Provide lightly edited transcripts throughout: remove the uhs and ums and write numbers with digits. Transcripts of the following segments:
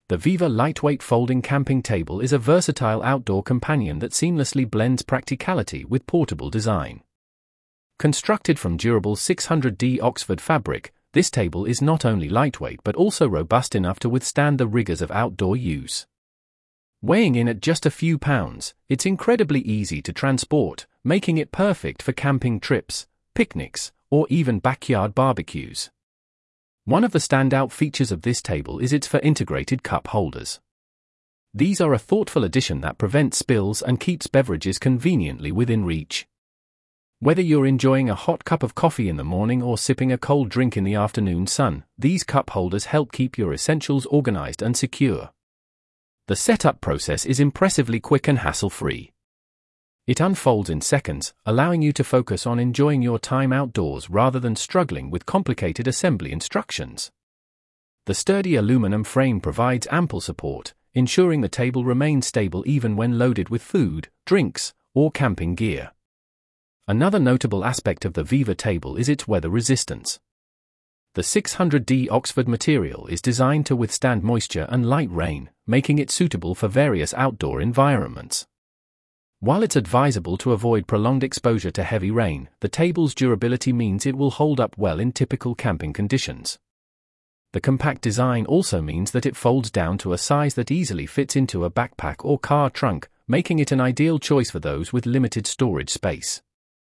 The Viva Lightweight Folding Camping Table is a versatile outdoor companion that seamlessly blends practicality with portable design. Constructed from durable 600D Oxford fabric, this table is not only lightweight but also robust enough to withstand the rigors of outdoor use. Weighing in at just a few pounds, it's incredibly easy to transport, making it perfect for camping trips, picnics, or even backyard barbecues. One of the standout features of this table is its integrated cup holders. These are a thoughtful addition that prevents spills and keeps beverages conveniently within reach. Whether you're enjoying a hot cup of coffee in the morning or sipping a cold drink in the afternoon sun, these cup holders help keep your essentials organized and secure. The setup process is impressively quick and hassle-free. It unfolds in seconds, allowing you to focus on enjoying your time outdoors rather than struggling with complicated assembly instructions. The sturdy aluminum frame provides ample support, ensuring the table remains stable even when loaded with food, drinks, or camping gear. Another notable aspect of the Viva table is its weather resistance. The 600D Oxford material is designed to withstand moisture and light rain, making it suitable for various outdoor environments. While it's advisable to avoid prolonged exposure to heavy rain, the table's durability means it will hold up well in typical camping conditions. The compact design also means that it folds down to a size that easily fits into a backpack or car trunk, making it an ideal choice for those with limited storage space.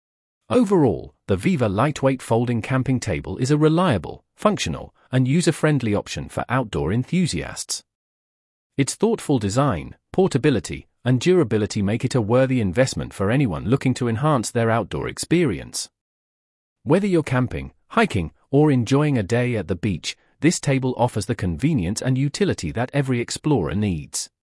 Overall, the Viva Lightweight Folding Camping Table is a reliable, functional, and user-friendly option for outdoor enthusiasts. Its thoughtful design, portability, and durability make it a worthy investment for anyone looking to enhance their outdoor experience. Whether you're camping, hiking, or enjoying a day at the beach, this table offers the convenience and utility that every explorer needs.